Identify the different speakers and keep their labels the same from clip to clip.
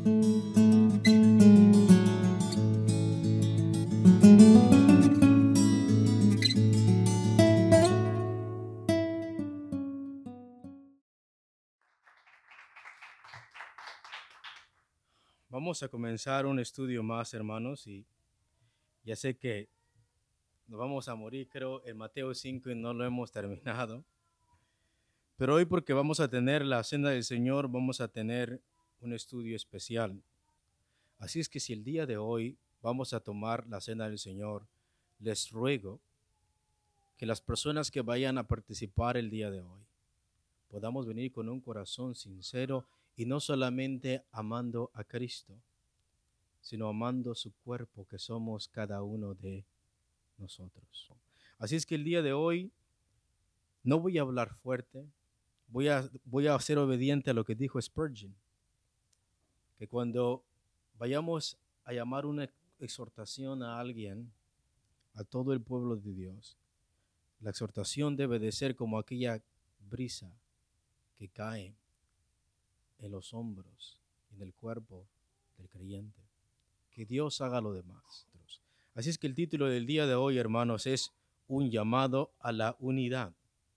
Speaker 1: Vamos a comenzar un estudio más, hermanos, y ya sé que nos vamos a morir, creo, en Mateo 5 y no lo hemos terminado. Pero hoy, porque vamos a tener la cena del Señor, vamos a tener un estudio especial. Así es que si el día de hoy vamos a tomar la cena del Señor, les ruego que las personas que vayan a participar el día de hoy podamos venir con un corazón sincero y no solamente amando a Cristo, sino amando su cuerpo, que somos cada uno de nosotros. Así es que el día de hoy no voy a hablar fuerte, voy a ser obediente a lo que dijo Spurgeon, que cuando vayamos a llamar una exhortación a alguien, a todo el pueblo de Dios, la exhortación debe de ser como aquella brisa que cae en los hombros y en el cuerpo del creyente. Que Dios haga lo demás. Así es que el título del día de hoy, hermanos, es un llamado a la unidad.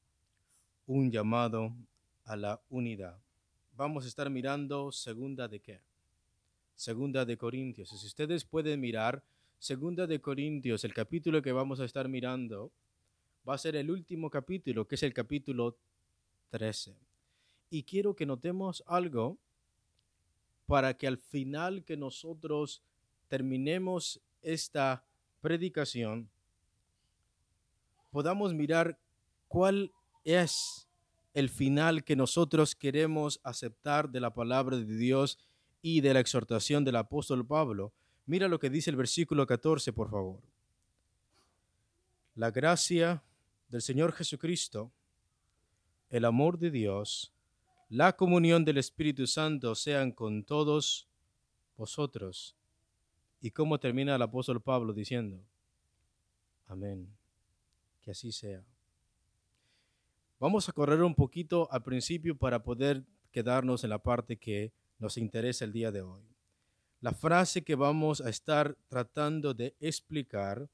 Speaker 1: Un llamado a la unidad. Vamos a estar mirando segunda de qué? Segunda de Corintios. Si ustedes pueden mirar, segunda de Corintios, el capítulo que vamos a estar mirando, va a ser el último capítulo, que es el capítulo 13. Y quiero que notemos algo para que al final que nosotros terminemos esta predicación, podamos mirar cuál es el final que nosotros queremos aceptar de la palabra de Dios y de la exhortación del apóstol Pablo. Mira lo que dice el versículo 14, por favor. La gracia del Señor Jesucristo, el amor de Dios, la comunión del Espíritu Santo sean con todos vosotros. ¿Y cómo termina el apóstol Pablo diciendo? Amén. Que así sea. Vamos a correr un poquito al principio para poder quedarnos en la parte que nos interesa el día de hoy. La frase que vamos a estar tratando de explicar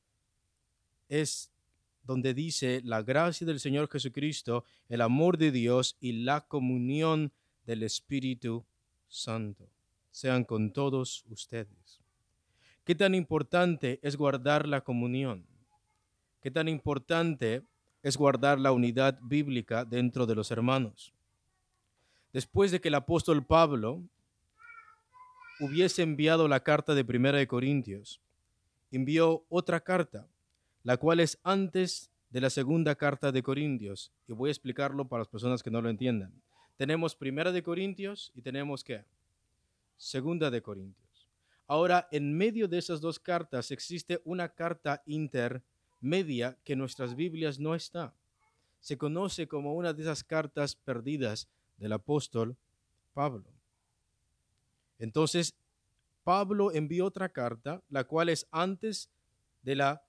Speaker 1: es donde dice la gracia del Señor Jesucristo, el amor de Dios y la comunión del Espíritu Santo sean con todos ustedes. ¿Qué tan importante es guardar la comunión? ¿Qué tan importante es guardar la unidad bíblica dentro de los hermanos? Después de que el apóstol Pablo hubiese enviado la carta de Primera de Corintios, envió otra carta, la cual es antes de la segunda carta de Corintios, y voy a explicarlo para las personas que no lo entiendan. Tenemos Primera de Corintios y tenemos ¿qué? Segunda de Corintios. Ahora, en medio de esas dos cartas existe una carta intermedia que en nuestras Biblias no está. Se conoce como una de esas cartas perdidas del apóstol Pablo. Entonces, Pablo envió otra carta, la cual es antes de la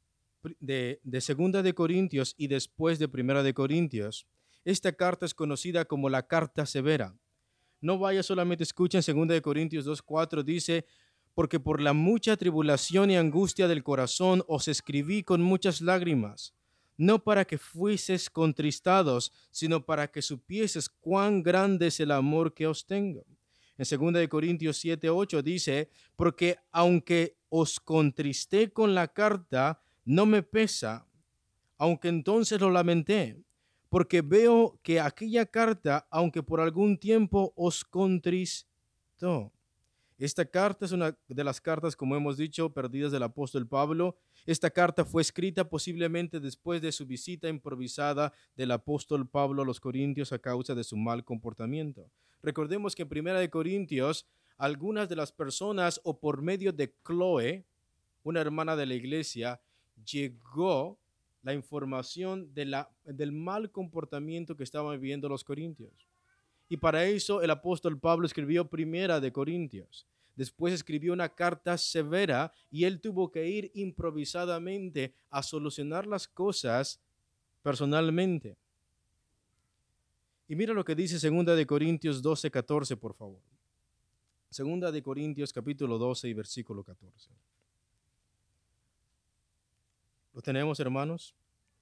Speaker 1: de Segunda de Corintios y después de Primera de Corintios. Esta carta es conocida como la carta severa. No vaya solamente, escuchen, Segunda de Corintios 2:4 dice, porque por la mucha tribulación y angustia del corazón os escribí con muchas lágrimas, no para que fueseis contristados, sino para que supieses cuán grande es el amor que os tengo. En 2 de Corintios 7:8 dice, porque aunque os contristé con la carta, no me pesa, aunque entonces lo lamenté, porque veo que aquella carta, aunque por algún tiempo os contristó. Esta carta es una de las cartas, como hemos dicho, perdidas del apóstol Pablo. Esta carta fue escrita posiblemente después de su visita improvisada del apóstol Pablo a los Corintios a causa de su mal comportamiento. Recordemos que en Primera de Corintios, algunas de las personas, o por medio de Chloe, una hermana de la iglesia, llegó la información del mal comportamiento que estaban viviendo los corintios. Y para eso el apóstol Pablo escribió Primera de Corintios. Después escribió una carta severa y él tuvo que ir improvisadamente a solucionar las cosas personalmente. Y mira lo que dice 2 de Corintios 12:14, por favor. Segunda de Corintios capítulo 12 y versículo 14. ¿Lo tenemos, hermanos?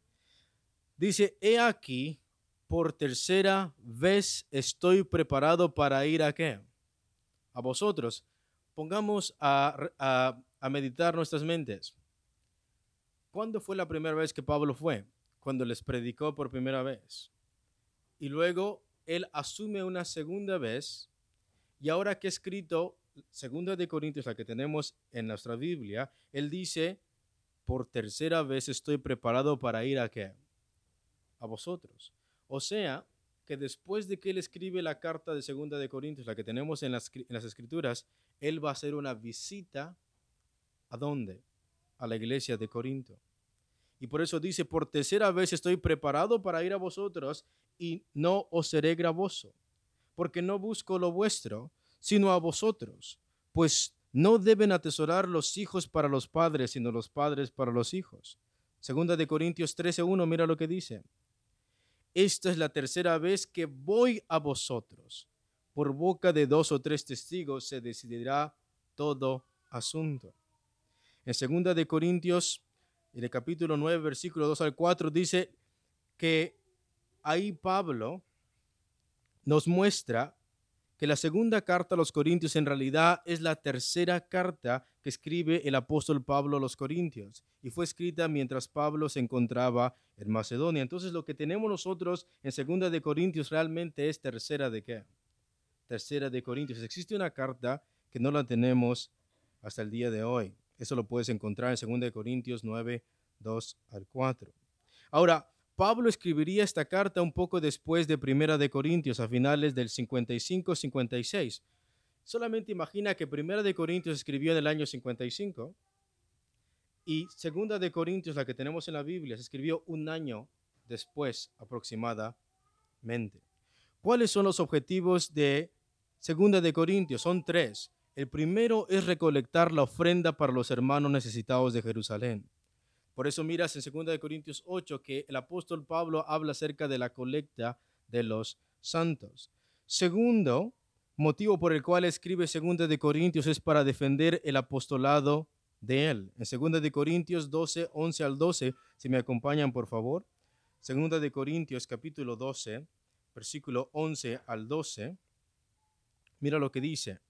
Speaker 1: Dice, he aquí, por tercera vez estoy preparado para ir ¿a qué? A vosotros. Pongamos a meditar nuestras mentes. ¿Cuándo fue la primera vez que Pablo fue? Cuando les predicó por primera vez. Y luego él asume una segunda vez. Y ahora que ha escrito Segunda de Corintios, la que tenemos en nuestra Biblia, él dice, por tercera vez estoy preparado para ir ¿a qué? A vosotros. O sea, que después de que él escribe la carta de Segunda de Corintios, la que tenemos en las Escrituras, él va a hacer una visita. ¿A dónde? A la iglesia de Corinto. Y por eso dice, por tercera vez estoy preparado para ir a vosotros y no os seré gravoso, porque no busco lo vuestro, sino a vosotros, pues no deben atesorar los hijos para los padres, sino los padres para los hijos. Segunda de Corintios 13:1, mira lo que dice. Esta es la tercera vez que voy a vosotros. Por boca de 2 o 3 testigos se decidirá todo asunto. En segunda de Corintios, en el capítulo 9, versículo 2 al 4, dice que ahí Pablo nos muestra que la segunda carta a los Corintios en realidad es la tercera carta que escribe el apóstol Pablo a los Corintios y fue escrita mientras Pablo se encontraba en Macedonia. Entonces lo que tenemos nosotros en segunda de Corintios realmente es tercera de ¿qué? Tercera de Corintios. Existe una carta que no la tenemos hasta el día de hoy. Eso lo puedes encontrar en segunda de Corintios 9, 2 al 4. Ahora, Pablo escribiría esta carta un poco después de Primera de Corintios, a finales del 55-56. Solamente imagina que Primera de Corintios escribió en el año 55 y Segunda de Corintios, la que tenemos en la Biblia, se escribió un año después aproximadamente. ¿Cuáles son los objetivos de Segunda de Corintios? Son 3. El primero es recolectar la ofrenda para los hermanos necesitados de Jerusalén. Por eso miras en 2 de Corintios 8 que el apóstol Pablo habla acerca de la colecta de los santos. Segundo motivo por el cual escribe 2 de Corintios es para defender el apostolado de él. En 2 de Corintios 12, 11 al 12, si me acompañan por favor. 2 de Corintios capítulo 12, versículo 11 al 12. Mira lo que dice.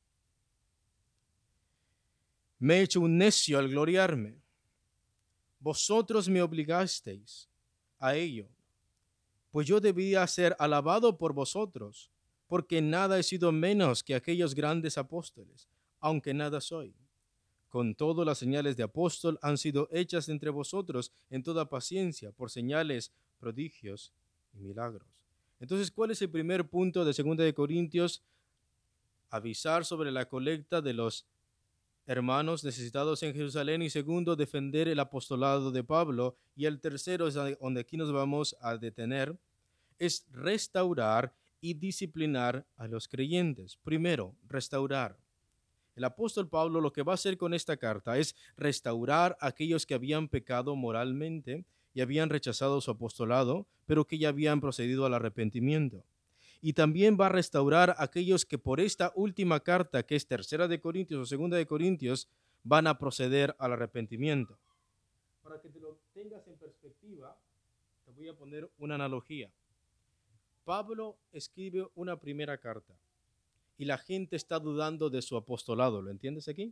Speaker 1: Me he hecho un necio al gloriarme. Vosotros me obligasteis a ello, pues yo debía ser alabado por vosotros, porque nada he sido menos que aquellos grandes apóstoles, aunque nada soy. Con todo, las señales de apóstol han sido hechas entre vosotros en toda paciencia, por señales, prodigios y milagros. Entonces, ¿cuál es el primer punto de 2 de Corintios? Avisar sobre la colecta de los hermanos necesitados en Jerusalén, y segundo, defender el apostolado de Pablo, y el tercero, es donde aquí nos vamos a detener, es restaurar y disciplinar a los creyentes. Primero, restaurar. El apóstol Pablo lo que va a hacer con esta carta es restaurar a aquellos que habían pecado moralmente y habían rechazado su apostolado, pero que ya habían procedido al arrepentimiento. Y también va a restaurar a aquellos que por esta última carta, que es tercera de Corintios o segunda de Corintios, van a proceder al arrepentimiento. Para que te lo tengas en perspectiva, te voy a poner una analogía. Pablo escribe una primera carta y la gente está dudando de su apostolado. ¿Lo entiendes aquí?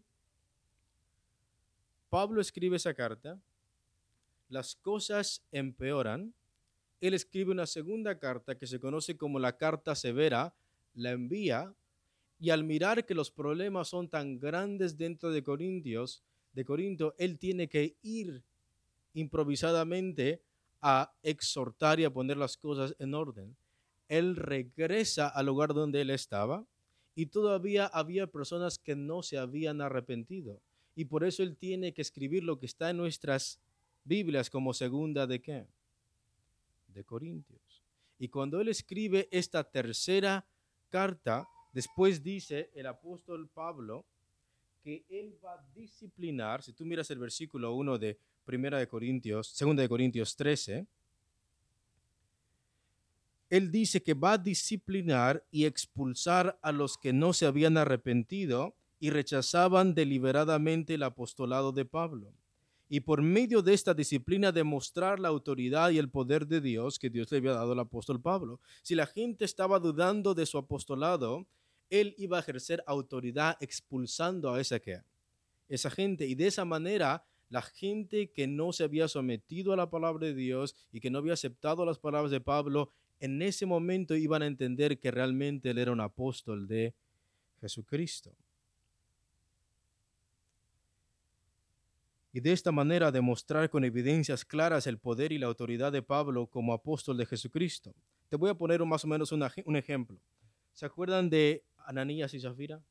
Speaker 1: Pablo escribe esa carta, las cosas empeoran. Él escribe una segunda carta que se conoce como la carta severa, la envía, y al mirar que los problemas son tan grandes dentro de Corinto, él tiene que ir improvisadamente a exhortar y a poner las cosas en orden. Él regresa al lugar donde él estaba y todavía había personas que no se habían arrepentido. Y por eso él tiene que escribir lo que está en nuestras Biblias como segunda de ¿qué? De Corintios. Y cuando él escribe esta tercera carta, después dice el apóstol Pablo que él va a disciplinar. Si tú miras el versículo 1 de Primera de Corintios, Segunda de Corintios 13, Él dice que va a disciplinar y expulsar a los que no se habían arrepentido y rechazaban deliberadamente el apostolado de Pablo. Y por medio de esta disciplina demostrar la autoridad y el poder de Dios que Dios le había dado al apóstol Pablo. Si la gente estaba dudando de su apostolado, él iba a ejercer autoridad expulsando a esa gente. Y de esa manera, la gente que no se había sometido a la palabra de Dios y que no había aceptado las palabras de Pablo, en ese momento iban a entender que realmente él era un apóstol de Jesucristo. Y de esta manera demostrar con evidencias claras el poder y la autoridad de Pablo como apóstol de Jesucristo. Te voy a poner más o menos un ejemplo. ¿Se acuerdan de Ananías y Zafira?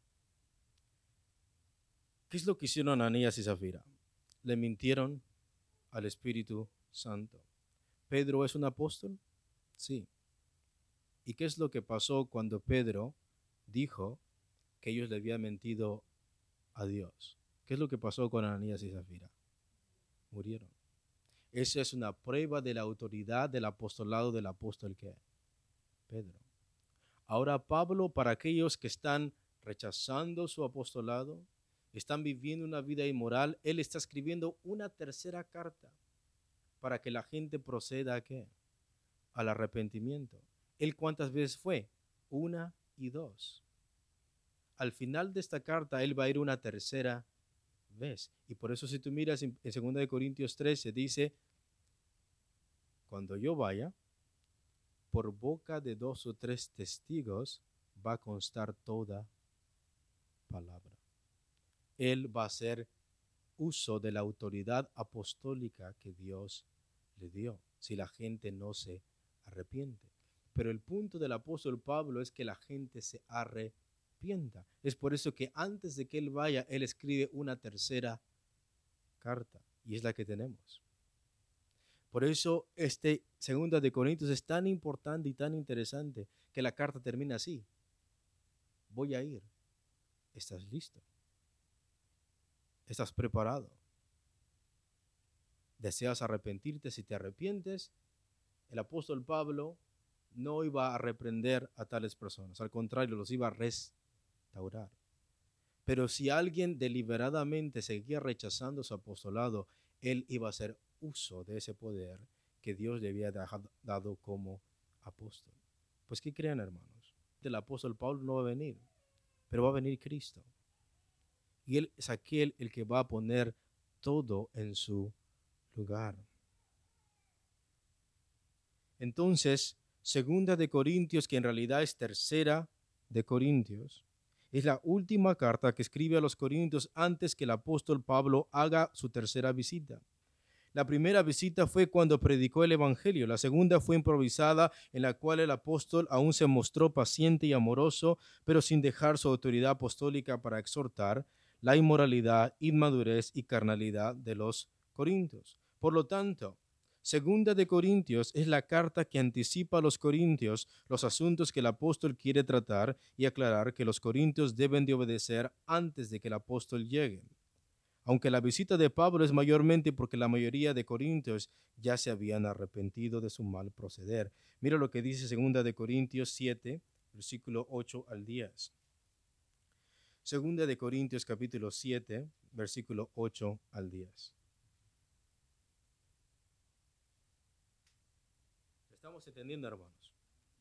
Speaker 1: ¿Qué es lo que hicieron Ananías y Zafira? Le mintieron al Espíritu Santo. ¿Pedro es un apóstol? Sí. ¿Y qué es lo que pasó cuando Pedro dijo que ellos le habían mentido a Dios? ¿Qué es lo que pasó con Ananías y Zafira? Murieron. Esa es una prueba de la autoridad del apostolado del apóstol que Pedro. Ahora Pablo, para aquellos que están rechazando su apostolado, están viviendo una vida inmoral, él está escribiendo una tercera carta para que la gente proceda ¿a qué? Al arrepentimiento. ¿Él cuántas veces fue? 1 y 2. Al final de esta carta, él va a ir una tercera vez. Y por eso si tú miras en 2 Corintios 13, dice, cuando yo vaya, por boca de 2 o 3 testigos va a constar toda palabra. Él va a hacer uso de la autoridad apostólica que Dios le dio, si la gente no se arrepiente. Pero el punto del apóstol Pablo es que la gente se arrepienta. Es por eso que antes de que él vaya, él escribe una tercera carta, y es la que tenemos. Por eso este 2 Corintios es tan importante y tan interesante que la carta termina así. Voy a ir. ¿Estás listo? ¿Estás preparado? ¿Deseas arrepentirte? Si te arrepientes, el apóstol Pablo no iba a reprender a tales personas, al contrario, los iba a restaurar. Pero si alguien deliberadamente seguía rechazando su apostolado, él iba a hacer uso de ese poder que Dios le había dado como apóstol. Pues, ¿qué creen, hermanos? El apóstol Pablo no va a venir, pero va a venir Cristo. Y él es aquel el que va a poner todo en su lugar. Entonces, 2 Corintios, que en realidad es 3 Corintios, es la última carta que escribe a los Corintios antes que el apóstol Pablo haga su tercera visita. La primera visita fue cuando predicó el Evangelio. La segunda fue improvisada, en la cual el apóstol aún se mostró paciente y amoroso, pero sin dejar su autoridad apostólica para exhortar la inmoralidad, inmadurez y carnalidad de los corintios. Por lo tanto, 2 Corintios es la carta que anticipa a los corintios los asuntos que el apóstol quiere tratar y aclarar que los corintios deben de obedecer antes de que el apóstol llegue. Aunque la visita de Pablo es mayormente porque la mayoría de corintios ya se habían arrepentido de su mal proceder. Mira lo que dice 2 Corintios 7, versículo 8 al 10. 2 Corintios capítulo 7, versículo 8 al 10. ¿Estamos entendiendo, hermanos?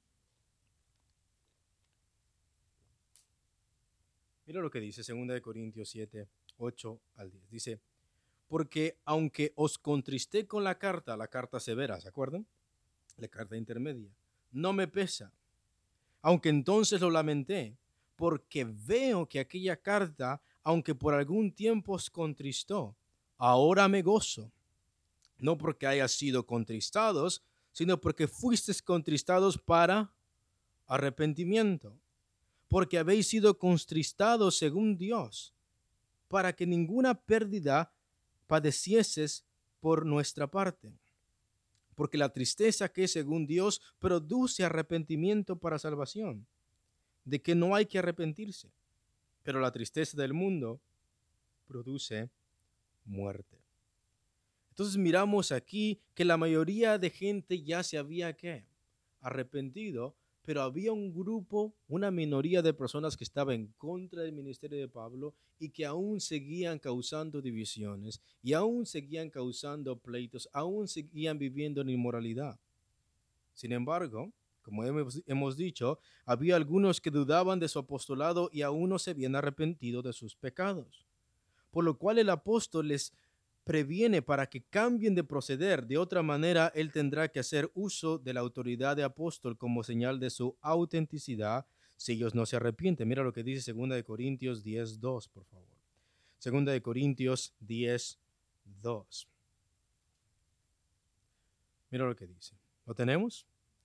Speaker 1: Mira lo que dice 2 Corintios 7, 8 al 10. Dice, porque aunque os contristé con la carta severa, ¿se acuerdan? La carta intermedia, no me pesa, aunque entonces lo lamenté, porque veo que aquella carta, aunque por algún tiempo os contristó, ahora me gozo, no porque haya sido contristados, sino porque fuisteis contristados para arrepentimiento, porque habéis sido contristados según Dios, para que ninguna pérdida padecieses por nuestra parte. Porque la tristeza que según Dios produce arrepentimiento para salvación, de que no hay que arrepentirse, pero la tristeza del mundo produce muerte. Entonces miramos aquí que la mayoría de gente ya se había ¿qué? arrepentido, pero había un grupo, una minoría de personas que estaba en contra del ministerio de Pablo y que aún seguían causando divisiones y aún seguían causando pleitos, aún seguían viviendo en inmoralidad. Sin embargo, como hemos dicho, había algunos que dudaban de su apostolado y aún no se habían arrepentido de sus pecados, por lo cual el apóstol les previene para que cambien de proceder. De otra manera, él tendrá que hacer uso de la autoridad de apóstol como señal de su autenticidad si ellos no se arrepienten. Mira lo que dice Segunda de Corintios 10:2, por favor. Segunda de Corintios 10:2. Mira lo que dice. ¿Lo tenemos?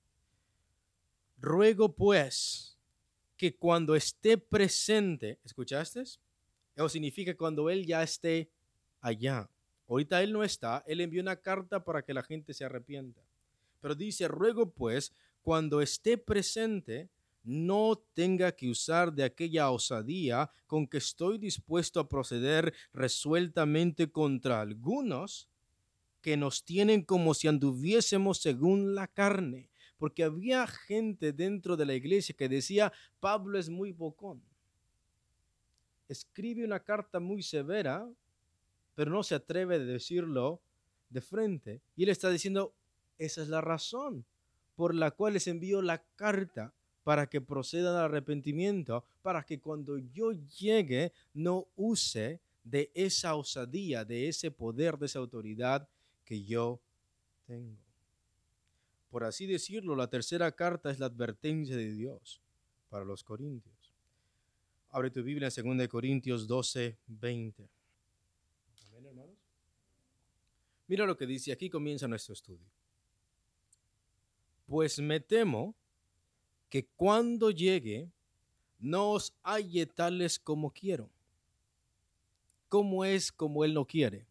Speaker 1: Ruego pues que cuando esté presente, ¿escuchaste? Eso significa cuando él ya esté allá. Ahorita él no está, él envió una carta para que la gente se arrepienta. Pero dice, ruego pues, cuando esté presente, no tenga que usar de aquella osadía con que estoy dispuesto a proceder resueltamente contra algunos que nos tienen como si anduviésemos según la carne. Porque había gente dentro de la iglesia que decía, Pablo es muy bocón. Escribe una carta muy severa, pero no se atreve a decirlo de frente. Y él está diciendo, esa es la razón por la cual les envío la carta para que procedan al arrepentimiento, para que cuando yo llegue no use de esa osadía, de ese poder, de esa autoridad que yo tengo. Por así decirlo, la tercera carta es la advertencia de Dios para los corintios. Abre tu Biblia en 2 Corintios 12:20. Amén, hermanos. Mira lo que dice, aquí comienza nuestro estudio. Pues me temo que cuando llegue no os halle tales como quiero. ¿Cómo es como él no quiere?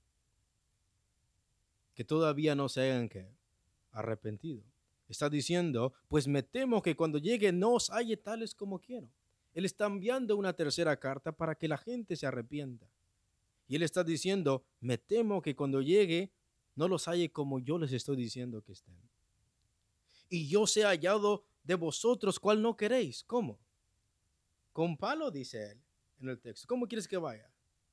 Speaker 1: Que todavía no se hayan arrepentido. Está diciendo, pues me temo que cuando llegue no os halle tales como quiero. Él está enviando una tercera carta para que la gente se arrepienta. Y él está diciendo, me temo que cuando llegue no los halle como yo les estoy diciendo que estén. Y yo sea hallado de vosotros, cual no queréis. ¿Cómo? Con palo, dice él en el texto. ¿Cómo quieres que vaya?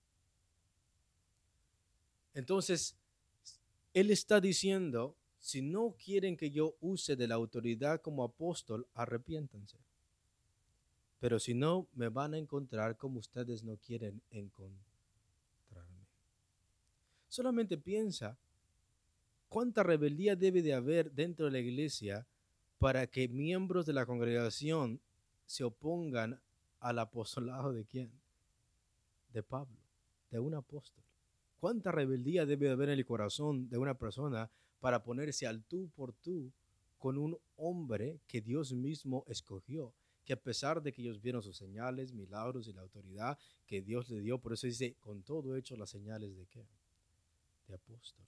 Speaker 1: Entonces, él está diciendo, si no quieren que yo use de la autoridad como apóstol, arrepiéntanse. Pero si no, me van a encontrar como ustedes no quieren encontrarme. Solamente piensa cuánta rebeldía debe de haber dentro de la iglesia para que miembros de la congregación se opongan al apostolado de quién? De Pablo, de un apóstol. ¿Cuánta rebeldía debe de haber en el corazón de una persona para ponerse al tú por tú con un hombre que Dios mismo escogió? Que a pesar de que ellos vieron sus señales, milagros y la autoridad que Dios le dio, por eso dice, con todo hecho las señales de qué? De apóstol.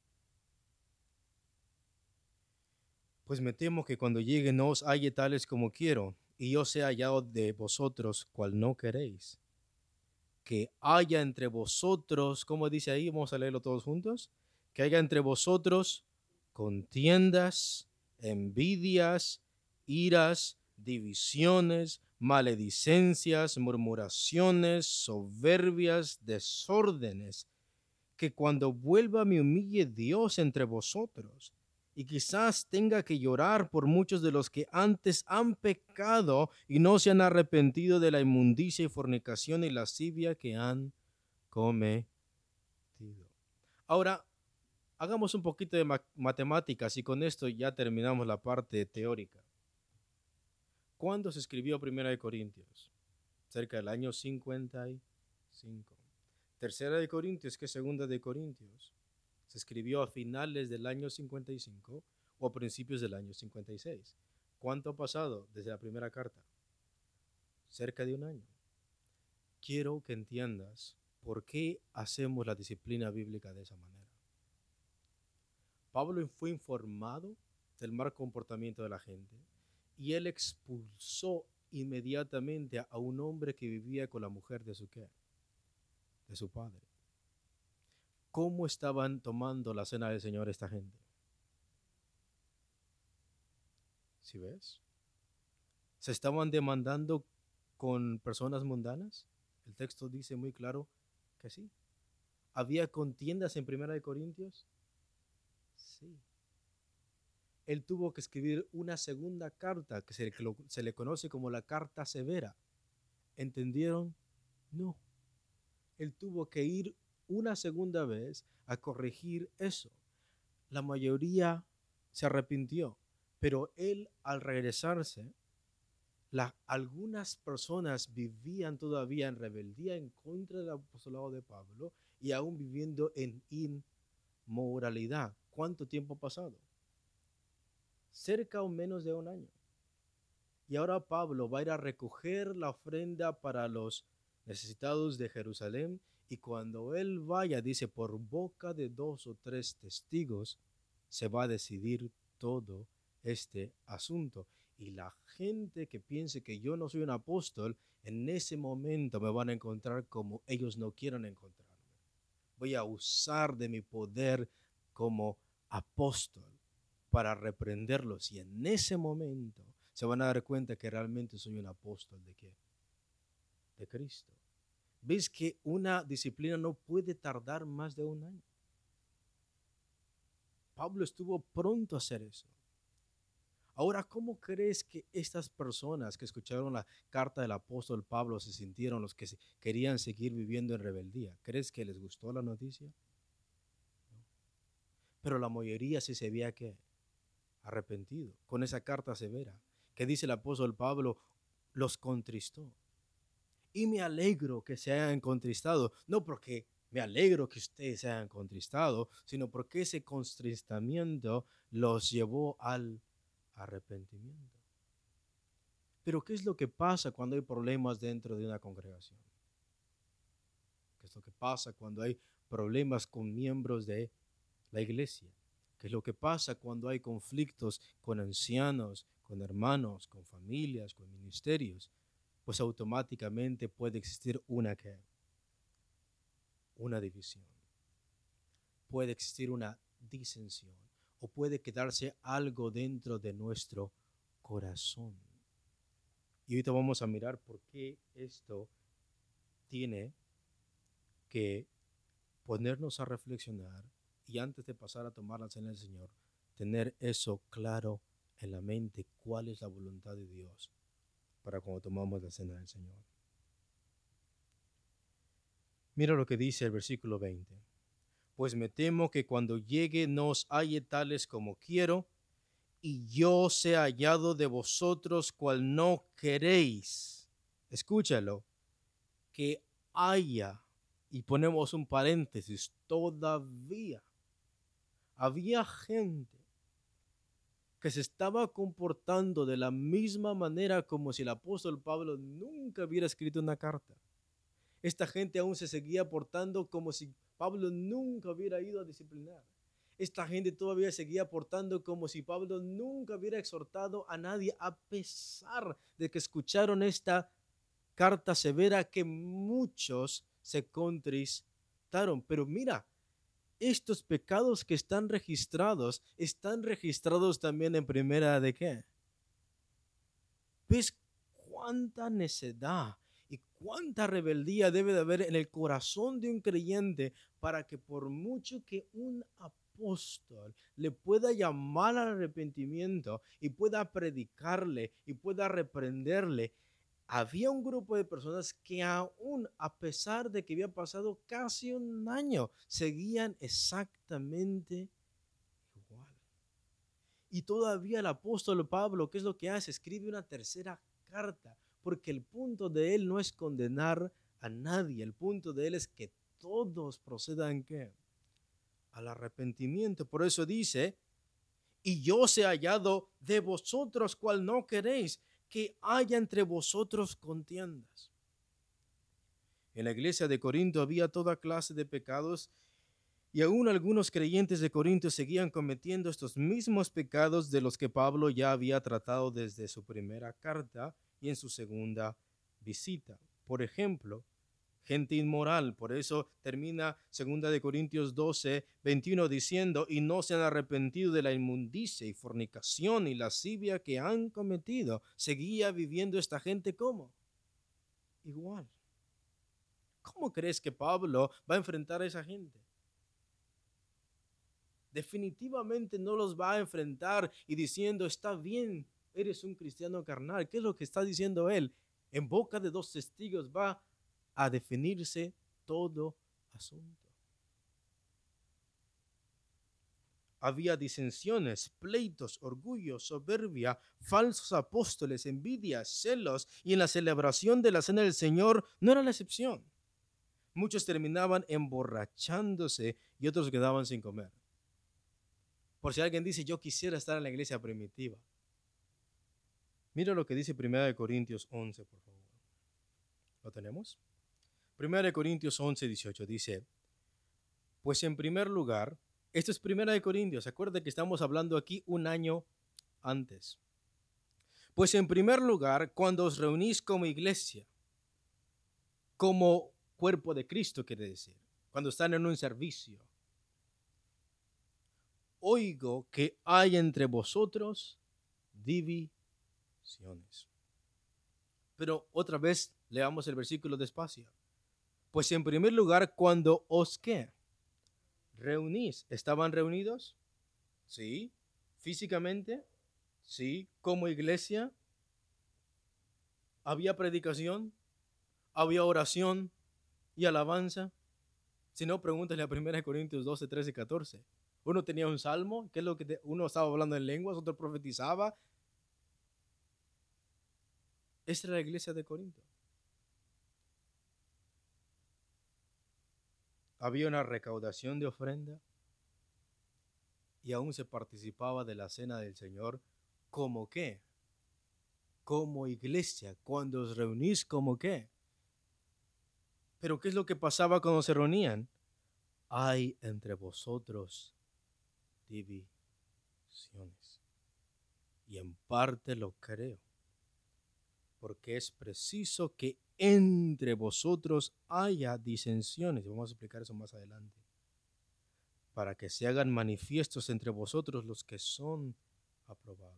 Speaker 1: Pues me temo que cuando llegue no os halle tales como quiero, y yo sea hallado de vosotros cual no queréis. Que haya entre vosotros, ¿cómo dice ahí? Vamos a leerlo todos juntos. Que haya entre vosotros contiendas, envidias, iras, divisiones, maledicencias, murmuraciones, soberbias, desórdenes, que cuando vuelva me humille Dios entre vosotros, y quizás tenga que llorar por muchos de los que antes han pecado y no se han arrepentido de la inmundicia y fornicación y lascivia que han cometido. Ahora, hagamos un poquito de matemáticas y con esto ya terminamos la parte teórica. ¿Cuándo se escribió Primera de Corintios? Cerca del año 55. Tercera de Corintios, que Segunda de Corintios, se escribió a finales del año 55 o a principios del año 56. ¿Cuánto ha pasado desde la primera carta? Cerca de un año. Quiero que entiendas por qué hacemos la disciplina bíblica de esa manera. Pablo fue informado del mal comportamiento de la gente y él expulsó inmediatamente a un hombre que vivía con la mujer de su ¿qué? De su padre. ¿Cómo estaban tomando la cena del Señor esta gente? ¿Sí ves? ¿Se estaban demandando con personas mundanas? El texto dice muy claro que sí. ¿Había contiendas en Primera de Corintios? Sí. Él tuvo que escribir una segunda carta que se le conoce como la carta severa. ¿Entendieron? No. Él tuvo que ir una segunda vez a corregir eso. La mayoría se arrepintió, pero él al regresarse, algunas personas vivían todavía en rebeldía en contra del apostolado de Pablo y aún viviendo en inmoralidad. ¿Cuánto tiempo ha pasado? Cerca o menos de un año. Y ahora Pablo va a ir a recoger la ofrenda para los necesitados de Jerusalén. Y cuando él vaya, dice, por boca de 2 o 3 testigos se va a decidir todo este asunto. Y la gente que piense que yo no soy un apóstol, en ese momento me van a encontrar como ellos no quieran encontrarme. Voy a usar de mi poder como apóstol para reprenderlos. Y en ese momento se van a dar cuenta que realmente soy un apóstol de qué? De Cristo. ¿Ves que una disciplina no puede tardar más de un año? Pablo estuvo pronto a hacer eso. Ahora, ¿cómo crees que estas personas que escucharon la carta del apóstol Pablo se sintieron, los que querían seguir viviendo en rebeldía? ¿Crees que les gustó la noticia? No. Pero la mayoría sí se veía que arrepentido con esa carta severa que dice el apóstol Pablo, los contristó. Y me alegro que se hayan contristado, no porque me alegro que ustedes se hayan contristado, sino porque ese contristamiento los llevó al arrepentimiento. Pero ¿qué es lo que pasa cuando hay problemas dentro de una congregación? ¿Qué es lo que pasa cuando hay problemas con miembros de la iglesia? ¿Qué es lo que pasa cuando hay conflictos con ancianos, con hermanos, con familias, con ministerios? Pues automáticamente puede existir una división, puede existir una disensión o puede quedarse algo dentro de nuestro corazón. Y ahorita vamos a mirar por qué esto tiene que ponernos a reflexionar y antes de pasar a tomar la cena del Señor, tener eso claro en la mente, cuál es la voluntad de Dios para cuando tomamos la cena del Señor. Mira lo que dice el versículo 20. Pues me temo que cuando llegue no os halle tales como quiero, y yo sea hallado de vosotros cual no queréis. Escúchalo, que haya, y ponemos un paréntesis, todavía había gente que se estaba comportando de la misma manera como si el apóstol Pablo nunca hubiera escrito una carta. Esta gente aún se seguía portando como si Pablo nunca hubiera ido a disciplinar. Esta gente todavía seguía portando como si Pablo nunca hubiera exhortado a nadie, a pesar de que escucharon esta carta severa que muchos se contristaron. Pero mira, estos pecados que están registrados también en primera de qué. ¿Ves cuánta necedad y cuánta rebeldía debe de haber en el corazón de un creyente para que por mucho que un apóstol le pueda llamar al arrepentimiento y pueda predicarle y pueda reprenderle? Había un grupo de personas que aún, a pesar de que había pasado casi un año, seguían exactamente igual. Y todavía el apóstol Pablo, ¿qué es lo que hace? Escribe una tercera carta, porque el punto de él no es condenar a nadie, el punto de él es que todos procedan ¿qué? Al arrepentimiento. Por eso dice, y yo sea hallado de vosotros cual no queréis, que haya entre vosotros contiendas. En la iglesia de Corinto había toda clase de pecados y aún algunos creyentes de Corinto seguían cometiendo estos mismos pecados de los que Pablo ya había tratado desde su primera carta y en su segunda visita. Por ejemplo, gente inmoral. Por eso termina 2 Corintios 12, 21 diciendo, y no se han arrepentido de la inmundicia y fornicación y lascivia que han cometido. Seguía viviendo esta gente como igual. ¿Cómo crees que Pablo va a enfrentar a esa gente? Definitivamente no los va a enfrentar y diciendo, está bien, eres un cristiano carnal. ¿Qué es lo que está diciendo él? En boca de 2 testigos va a definirse todo asunto. Había disensiones, pleitos, orgullo, soberbia, falsos apóstoles, envidias, celos, y en la celebración de la cena del Señor no era la excepción. Muchos terminaban emborrachándose y otros quedaban sin comer. Por si alguien dice, yo quisiera estar en la iglesia primitiva. Mira lo que dice 1 Corintios 11, por favor. ¿Lo tenemos? 1 Corintios 11, 18 dice, pues en primer lugar, esto es 1 Corintios, acuérdense que estamos hablando aquí un año antes. Pues en primer lugar, cuando os reunís como iglesia, como cuerpo de Cristo, quiere decir, cuando están en un servicio, oigo que hay entre vosotros divisiones. Pero otra vez leamos el versículo despacio. Pues en primer lugar, cuando os ¿qué? Reunís. ¿Estaban reunidos? Sí. ¿Físicamente? Sí. ¿Como iglesia? ¿Había predicación? ¿Había oración y alabanza? Si no, pregúntale a 1 Corintios 12, 13 y 14. Uno tenía un salmo, ¿qué es lo que uno estaba hablando en lenguas, otro profetizaba? Esta era la iglesia de Corinto. Había una recaudación de ofrenda y aún se participaba de la cena del Señor. ¿Cómo qué? Como iglesia, cuando os reunís, ¿cómo qué? Pero ¿qué es lo que pasaba cuando se reunían? Hay entre vosotros divisiones. Y en parte lo creo, porque es preciso que entre vosotros haya disensiones. Vamos a explicar eso más adelante. Para que se hagan manifiestos entre vosotros los que son aprobados.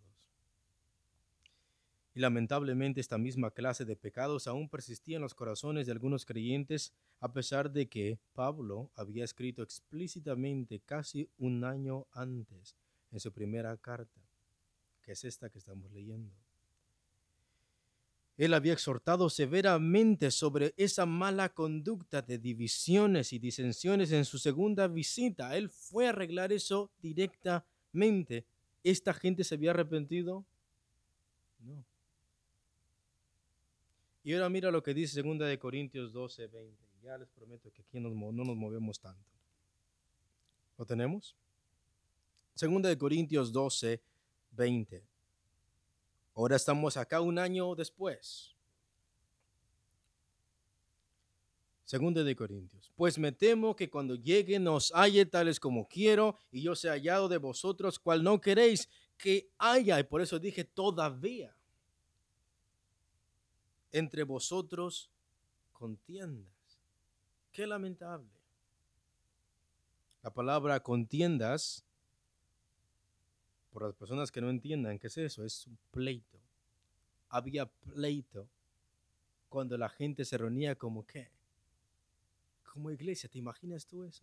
Speaker 1: Y lamentablemente esta misma clase de pecados aún persistía en los corazones de algunos creyentes, a pesar de que Pablo había escrito explícitamente casi un año antes en su primera carta, que es esta que estamos leyendo. Él había exhortado severamente sobre esa mala conducta de divisiones y disensiones en su segunda visita. Él fue a arreglar eso directamente. ¿Esta gente se había arrepentido? No. Y ahora mira lo que dice 2 Corintios 12, 20. Ya les prometo que aquí no nos movemos tanto. ¿Lo tenemos? 2 Corintios 12, 20. Ahora estamos acá un año después. 2 Corintios. Pues me temo que cuando llegue nos halle tales como quiero, y yo sea hallado de vosotros, cual no queréis que haya. Y por eso dije todavía. Entre vosotros contiendas. Qué lamentable. La palabra contiendas, por las personas que no entiendan qué es eso, es un pleito. Había pleito cuando la gente se reunía como ¿qué? Como iglesia. ¿Te imaginas tú eso?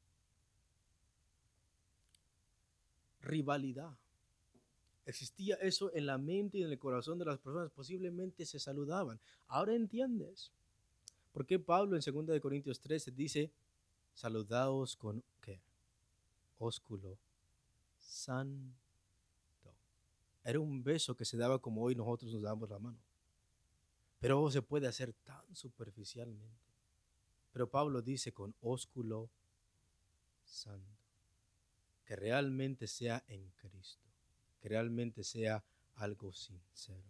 Speaker 1: Rivalidad. Existía eso en la mente y en el corazón de las personas. Posiblemente se saludaban. Ahora entiendes por qué Pablo en 2 Corintios 13 dice, saludaos con ¿qué? Ósculo santo. Era un beso que se daba como hoy nosotros nos damos la mano. Pero se puede hacer tan superficialmente. Pero Pablo dice con ósculo santo. Que realmente sea en Cristo. Que realmente sea algo sincero.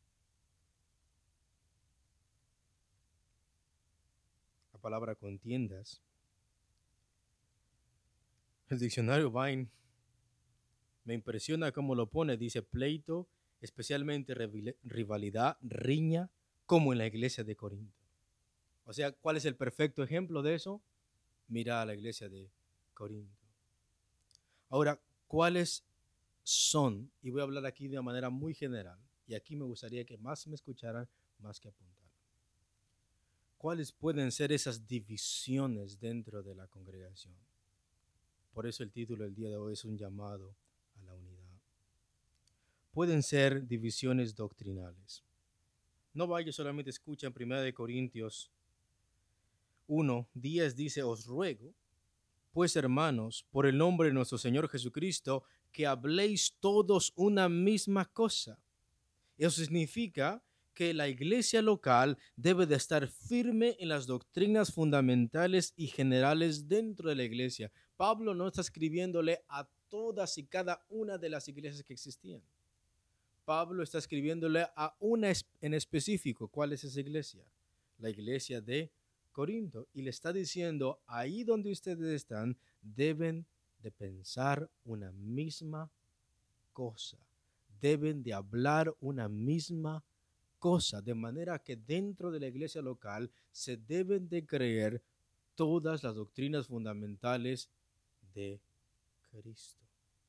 Speaker 1: La palabra contiendas. El diccionario Vine me impresiona cómo lo pone. Dice pleito, especialmente rivalidad, riña, como en la iglesia de Corinto. O sea, ¿cuál es el perfecto ejemplo de eso? Mira a la iglesia de Corinto. Ahora, ¿cuáles son? Y voy a hablar aquí de una manera muy general. Y aquí me gustaría que más me escucharan más que apuntaran. ¿Cuáles pueden ser esas divisiones dentro de la congregación? Por eso el título del día de hoy es un llamado a la unidad. Pueden ser divisiones doctrinales. No vaya solamente escucha en 1 Corintios 1:10 dice, os ruego, pues hermanos, por el nombre de nuestro Señor Jesucristo, que habléis todos una misma cosa. Eso significa que la iglesia local debe de estar firme en las doctrinas fundamentales y generales dentro de la iglesia. Pablo no está escribiéndole a todas y cada una de las iglesias que existían. Pablo está escribiéndole a una en específico. ¿Cuál es esa iglesia? La iglesia de Corinto. Y le está diciendo, ahí donde ustedes están, deben de pensar una misma cosa. Deben de hablar una misma cosa. De manera que dentro de la iglesia local se deben de creer todas las doctrinas fundamentales de Cristo.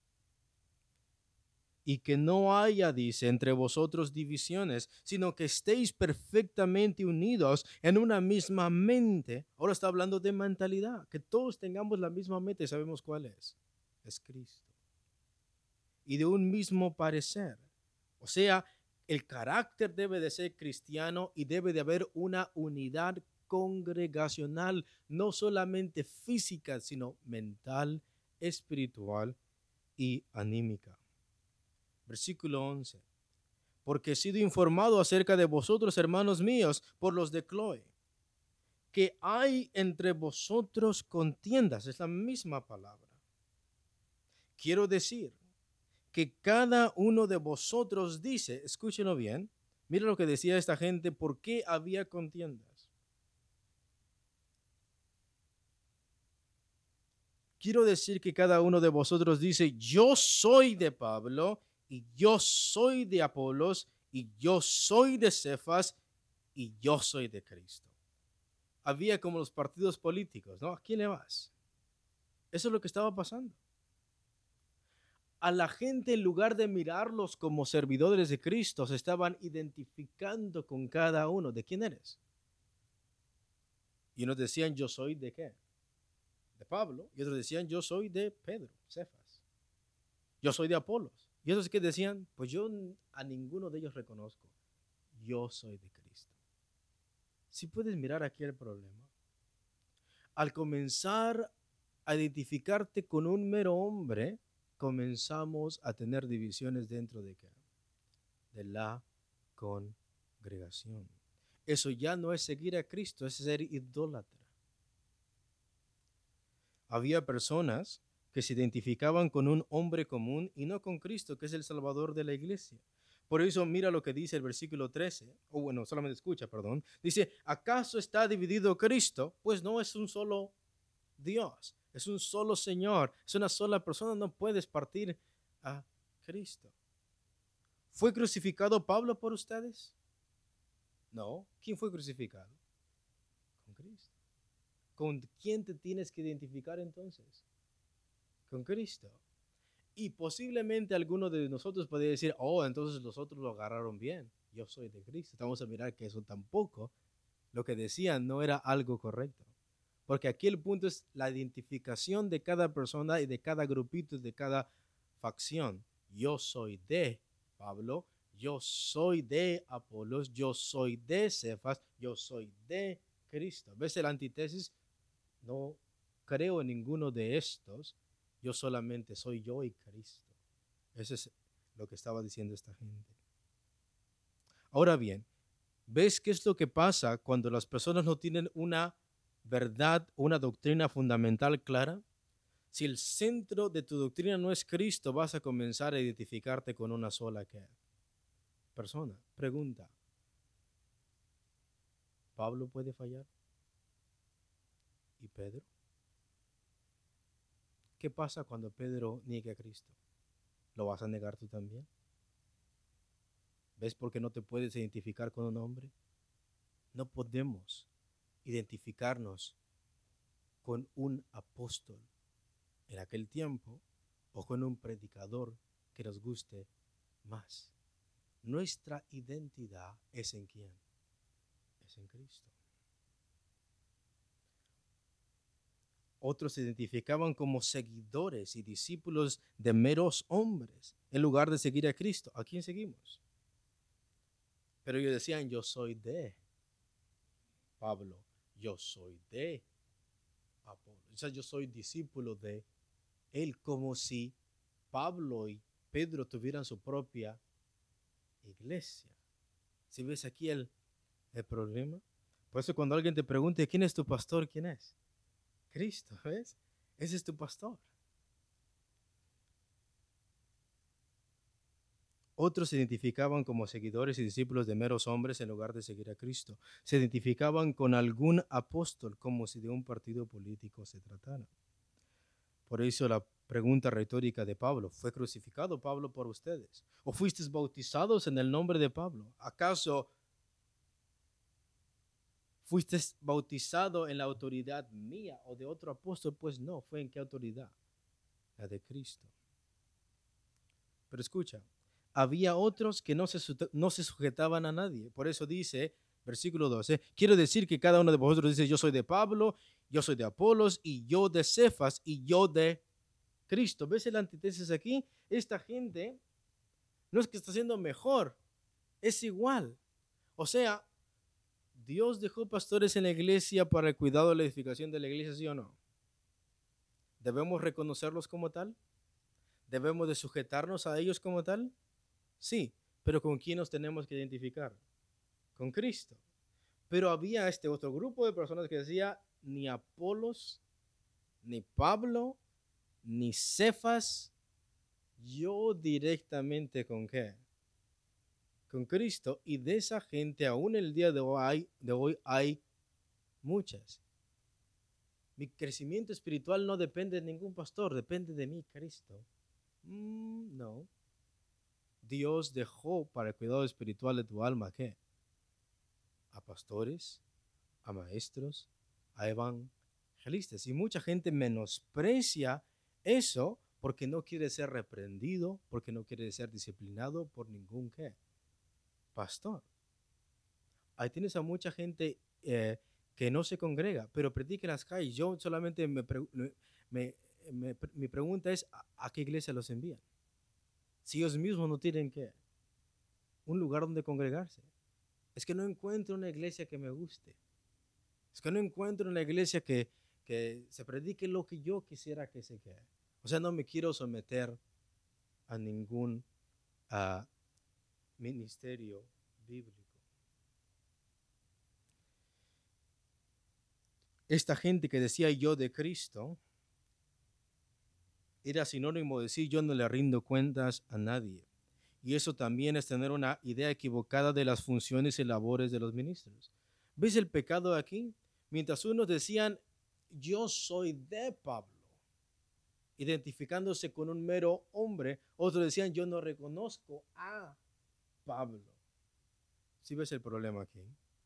Speaker 1: Y que no haya, dice, entre vosotros divisiones, sino que estéis perfectamente unidos en una misma mente. Ahora está hablando de mentalidad, que todos tengamos la misma mente, sabemos cuál es Cristo. Y de un mismo parecer. O sea, el carácter debe de ser cristiano y debe de haber una unidad congregacional, no solamente física, sino mental, espiritual y anímica. Versículo 11. Porque he sido informado acerca de vosotros, hermanos míos, por los de Cloe, que hay entre vosotros contiendas. Es la misma palabra. Quiero decir que cada uno de vosotros dice, escúchenlo bien, mira lo que decía esta gente, ¿por qué había contiendas? Quiero decir que cada uno de vosotros dice, yo soy de Pablo, y yo soy de Apolos, y yo soy de Cefas, y yo soy de Cristo. Había como los partidos políticos, ¿no? ¿A quién le vas? Eso es lo que estaba pasando. A la gente, en lugar de mirarlos como servidores de Cristo, se estaban identificando con cada uno. ¿De quién eres? Y unos decían, yo soy de qué? De Pablo. Y otros decían, yo soy de Pedro, Cefas. Yo soy de Apolos. Y otros que decían, pues yo a ninguno de ellos reconozco. Yo soy de Cristo. Si puedes mirar aquí el problema. Al comenzar a identificarte con un mero hombre, comenzamos a tener divisiones dentro de qué? De la congregación. Eso ya no es seguir a Cristo, es ser idólatra. Había personas que se identificaban con un hombre común y no con Cristo, que es el Salvador de la iglesia. Por eso mira lo que dice el versículo 13, o bueno, solamente escucha, perdón. Dice, ¿acaso está dividido Cristo? Pues no, es un solo Dios, es un solo Señor, es una sola persona, no puedes partir a Cristo. ¿Fue crucificado Pablo por ustedes? No. ¿Quién fue crucificado? Con Cristo. ¿Con quién te tienes que identificar entonces? Con Cristo. Y posiblemente alguno de nosotros podría decir, oh, entonces los otros lo agarraron bien. Yo soy de Cristo. Vamos a mirar que eso tampoco, lo que decían no era algo correcto. Porque aquí el punto es la identificación de cada persona y de cada grupito, de cada facción. Yo soy de Pablo, yo soy de Apolos, yo soy de Cefas, yo soy de Cristo. ¿Ves la antítesis? No creo en ninguno de estos, yo solamente soy yo y Cristo. Eso es lo que estaba diciendo esta gente. Ahora bien, ¿ves qué es lo que pasa cuando las personas no tienen una verdad, una doctrina fundamental clara? Si el centro de tu doctrina no es Cristo, vas a comenzar a identificarte con una sola persona. Pregunta, ¿Pablo puede fallar? ¿Y Pedro? ¿Qué pasa cuando Pedro niegue a Cristo? ¿Lo vas a negar tú también? ¿Ves por qué no te puedes identificar con un hombre? No podemos identificarnos con un apóstol en aquel tiempo o con un predicador que nos guste más. Nuestra identidad es en quién, es en Cristo. Otros se identificaban como seguidores y discípulos de meros hombres en lugar de seguir a Cristo. ¿A quién seguimos? Pero ellos decían, yo soy de Pablo, yo soy de Apolo. O sea, yo soy discípulo de él, como si Pablo y Pedro tuvieran su propia iglesia. Si ves aquí el problema. Por eso cuando alguien te pregunte, ¿quién es tu pastor? ¿Quién es? Cristo, ¿ves? Ese es tu pastor. Otros se identificaban como seguidores y discípulos de meros hombres en lugar de seguir a Cristo. Se identificaban con algún apóstol como si de un partido político se tratara. Por eso la pregunta retórica de Pablo, ¿fue crucificado Pablo por ustedes? ¿O fuisteis bautizados en el nombre de Pablo? ¿Acaso fuiste bautizado en la autoridad mía o de otro apóstol? Pues no, ¿fue en qué autoridad? La de Cristo. Pero escucha, había otros que no se sujetaban a nadie. Por eso dice, versículo 12, quiero decir que cada uno de vosotros dice, yo soy de Pablo, yo soy de Apolos, y yo de Cefas, y yo de Cristo. ¿Ves el antítesis aquí? Esta gente no es que está siendo mejor, es igual. O sea, Dios dejó pastores en la iglesia para el cuidado de la edificación de la iglesia, ¿sí o no? ¿Debemos reconocerlos como tal? ¿Debemos de sujetarnos a ellos como tal? Sí, pero ¿con quién nos tenemos que identificar? Con Cristo. Pero había este otro grupo de personas que decía, ni Apolos, ni Pablo, ni Cefas, yo directamente ¿con qué? Con Cristo. Y de esa gente aún el día de hoy hay muchas. Mi crecimiento espiritual no depende de ningún pastor, depende de mí, Cristo. No. Dios dejó para el cuidado espiritual de tu alma, ¿qué? A pastores, a maestros, a evangelistas. Y mucha gente menosprecia eso porque no quiere ser reprendido, porque no quiere ser disciplinado por ningún ¿qué? Pastor. Ahí tienes a mucha gente que no se congrega, pero predica en las calles. Yo solamente mi pregunta es, ¿a qué iglesia los envían? Si ellos mismos no tienen ¿qué? Un lugar donde congregarse. Es que no encuentro una iglesia que me guste. Es que no encuentro una iglesia que se predique lo que yo quisiera que se quede. O sea, no me quiero someter a ningún ministerio bíblico. Esta gente que decía yo de Cristo era sinónimo de decir yo no le rindo cuentas a nadie. Y eso también es tener una idea equivocada de las funciones y labores de los ministros. ¿Ves el pecado aquí? Mientras unos decían yo soy de Pablo, identificándose con un mero hombre, otros decían yo no reconozco a Pablo. ¿Sí ves el problema aquí?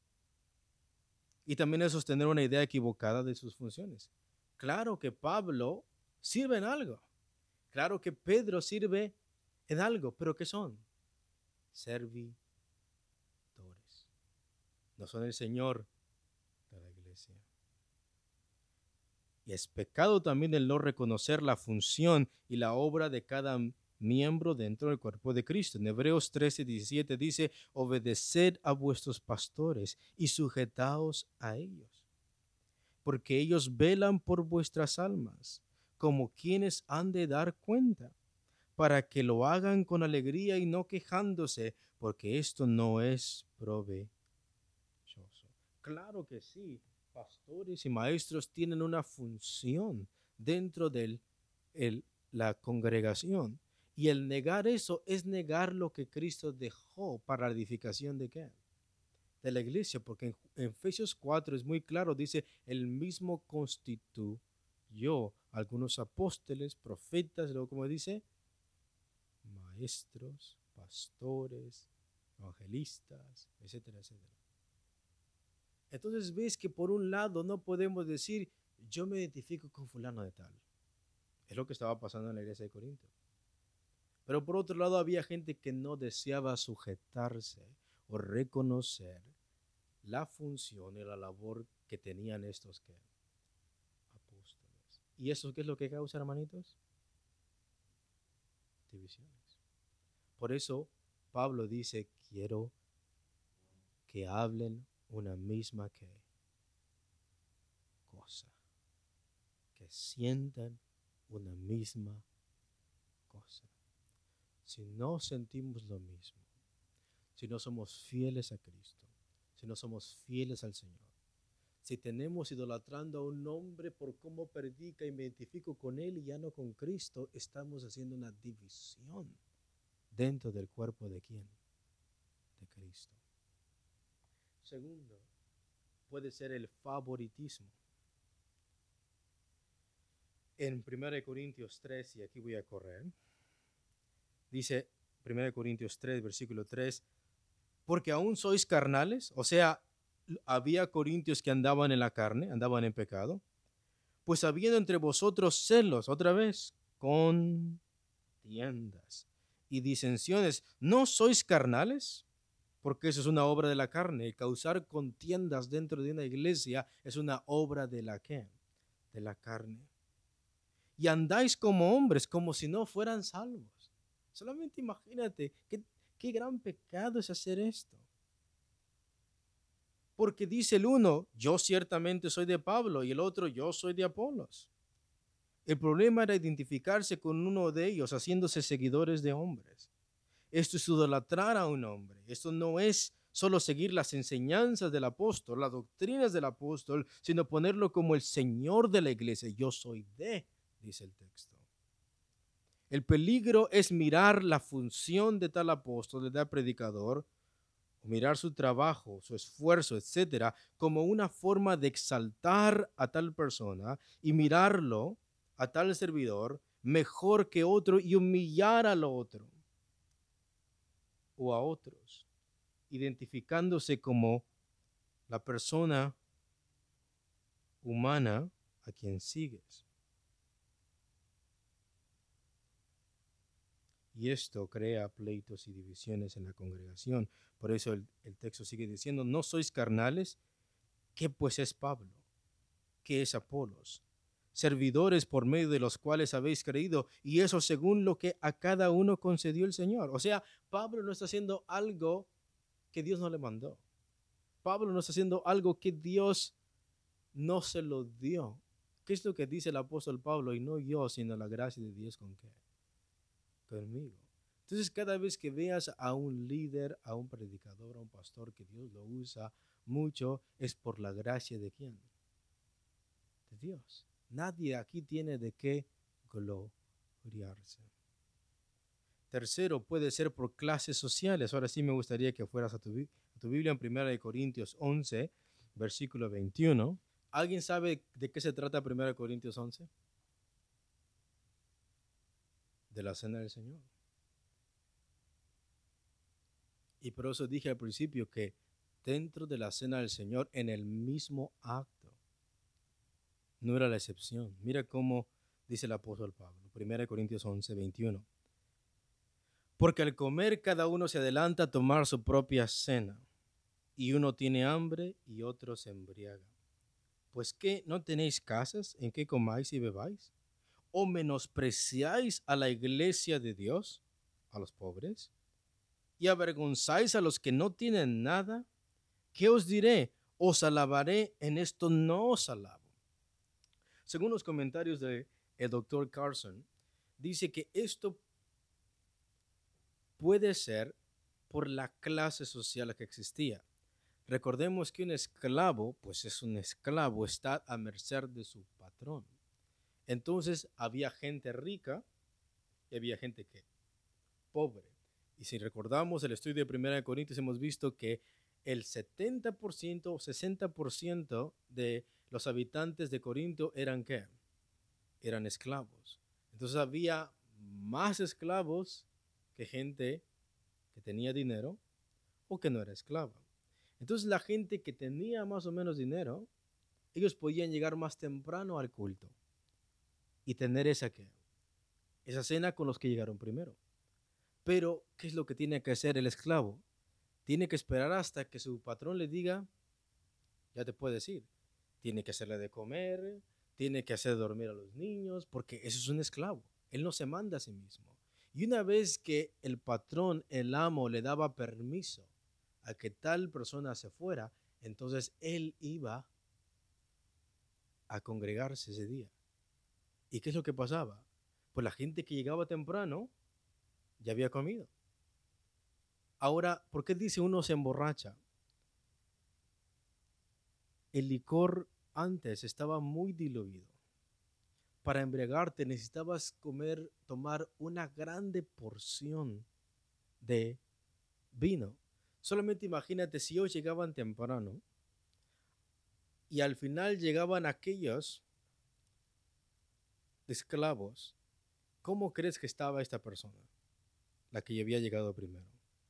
Speaker 1: Y también es sostener una idea equivocada de sus funciones. Claro que Pablo sirve en algo. Claro que Pedro sirve en algo, pero ¿qué son? Servidores. No son el Señor de la iglesia. Y es pecado también el no reconocer la función y la obra de cada miembro dentro del cuerpo de Cristo. En Hebreos 13:17 dice, obedeced a vuestros pastores y sujetaos a ellos, porque ellos velan por vuestras almas, como quienes han de dar cuenta, para que lo hagan con alegría y no quejándose, porque esto no es provechoso. Claro que sí, pastores y maestros tienen una función dentro de la congregación. Y el negar eso es negar lo que Cristo dejó para la edificación de ¿qué? De la iglesia, porque en Efesios 4 es muy claro, dice, el mismo constituyó algunos apóstoles, profetas, luego como dice, maestros, pastores, evangelistas, etcétera, etcétera. Entonces ves que por un lado no podemos decir, yo me identifico con fulano de tal. Es lo que estaba pasando en la iglesia de Corinto. Pero por otro lado había gente que no deseaba sujetarse o reconocer la función y la labor que tenían estos que apóstoles. ¿Y eso qué es lo que causa, hermanitos? Divisiones. Por eso Pablo dice, quiero que hablen una misma cosa, que sientan una misma cosa. Si no sentimos lo mismo, si no somos fieles a Cristo, si no somos fieles al Señor, si tenemos idolatrando a un hombre por cómo predica y me identifico con él y ya no con Cristo, estamos haciendo una división dentro del cuerpo de ¿quién? De Cristo. Segundo, puede ser el favoritismo. En 1 Corintios 3, y aquí voy a correr, dice 1 Corintios 3, versículo 3, porque aún sois carnales, o sea, había corintios que andaban en la carne, andaban en pecado, pues habiendo entre vosotros celos, otra vez, contiendas y disensiones, ¿no sois carnales? Porque eso es una obra de la carne. El causar contiendas dentro de una iglesia es una obra de la ¿qué? De la carne. Y andáis como hombres, como si no fueran salvos. Solamente imagínate qué gran pecado es hacer esto. Porque dice el uno, yo ciertamente soy de Pablo, y el otro, yo soy de Apolos. El problema era identificarse con uno de ellos, haciéndose seguidores de hombres. Esto es idolatrar a un hombre. Esto no es solo seguir las enseñanzas del apóstol, las doctrinas del apóstol, sino ponerlo como el Señor de la iglesia. Yo soy de, dice el texto. El peligro es mirar la función de tal apóstol, de tal predicador, mirar su trabajo, su esfuerzo, etcétera, como una forma de exaltar a tal persona y mirarlo a tal servidor mejor que otro y humillar al otro o a otros, identificándose como la persona humana a quien sigues. Y esto crea pleitos y divisiones en la congregación. Por eso el texto sigue diciendo, no sois carnales. ¿Qué pues es Pablo? ¿Qué es Apolos? Servidores por medio de los cuales habéis creído, y eso según lo que a cada uno concedió el Señor. O sea, Pablo no está haciendo algo que Dios no le mandó. Pablo no está haciendo algo que Dios no se lo dio. ¿Qué es lo que dice el apóstol Pablo? Y no yo, sino la gracia de Dios con qué? Conmigo. Entonces, cada vez que veas a un líder, a un predicador, a un pastor que Dios lo usa mucho, es por la gracia de quién? De Dios. Nadie aquí tiene de qué gloriarse. Tercero, puede ser por clases sociales. Ahora sí me gustaría que fueras a tu Biblia en 1 Corintios 11, versículo 21. ¿Alguien sabe de qué se trata 1 Corintios 11? De la cena del Señor. Y por eso dije al principio que dentro de la cena del Señor, en el mismo acto, no era la excepción. Mira cómo dice el apóstol Pablo, 1 Corintios 11, 21. Porque al comer cada uno se adelanta a tomar su propia cena, y uno tiene hambre y otro se embriaga. Pues ¿qué? ¿No tenéis casas en que comáis y bebáis? ¿O menospreciáis a la iglesia de Dios, a los pobres? ¿Y avergonzáis a los que no tienen nada? ¿Qué os diré? Os alabaré, en esto no os alabo. Según los comentarios del doctor Carson, dice que esto puede ser por la clase social que existía. Recordemos que un esclavo, pues es un esclavo, está a merced de su patrón. Entonces había gente rica y había gente que pobre. Y si recordamos el estudio de 1 Corintios, hemos visto que el 70% o 60% de los habitantes de Corinto eran ¿qué? Eran esclavos. Entonces había más esclavos que gente que tenía dinero o que no era esclava. Entonces la gente que tenía más o menos dinero, ellos podían llegar más temprano al culto y tener esa cena con los que llegaron primero. Pero, ¿qué es lo que tiene que hacer el esclavo? Tiene que esperar hasta que su patrón le diga, ya te puedes ir. Tiene que hacerle de comer, tiene que hacer dormir a los niños, porque eso es un esclavo. Él no se manda a sí mismo. Y una vez que el patrón, el amo, le daba permiso a que tal persona se fuera, entonces él iba a congregarse ese día. ¿Y qué es lo que pasaba? Pues la gente que llegaba temprano ya había comido. Ahora, ¿por qué dice uno se emborracha? El licor antes estaba muy diluido. Para embriagarte necesitabas tomar una grande porción de vino. Solamente imagínate si ellos llegaban temprano y al final llegaban aquellos esclavos. ¿Cómo crees que estaba esta persona? La que había llegado primero.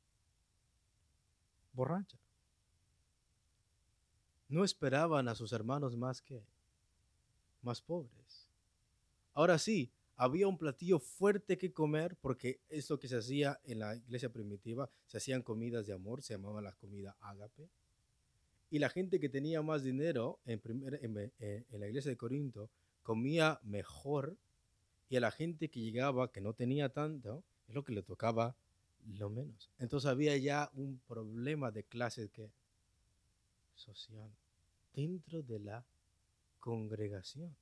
Speaker 1: Borracha. No esperaban a sus hermanos más pobres. Ahora sí, había un platillo fuerte que comer porque es lo que se hacía en la iglesia primitiva. Se hacían comidas de amor, se llamaba la comida ágape. Y la gente que tenía más dinero en la iglesia de Corinto comía mejor, y a la gente que llegaba, que no tenía tanto, es lo que le tocaba lo menos. Entonces había ya un problema de clase social dentro de la congregación.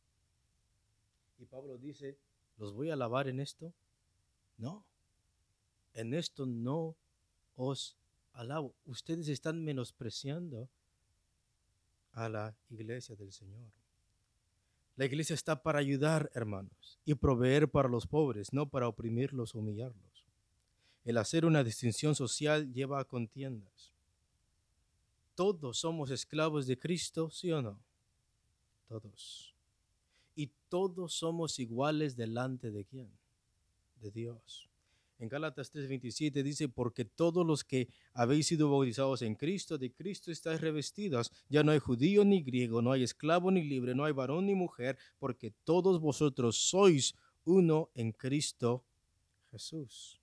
Speaker 1: Y Pablo dice, ¿los voy a alabar en esto? No, en esto no os alabo. Ustedes están menospreciando a la iglesia del Señor. La iglesia está para ayudar, hermanos, y proveer para los pobres, no para oprimirlos o humillarlos. El hacer una distinción social lleva a contiendas. Todos somos esclavos de Cristo, ¿sí o no? Todos. Y todos somos iguales delante de ¿quién? De Dios. En Gálatas 3:27 dice, porque todos los que habéis sido bautizados en Cristo, de Cristo estáis revestidos. Ya no hay judío ni griego, no hay esclavo ni libre, no hay varón ni mujer, porque todos vosotros sois uno en Cristo Jesús.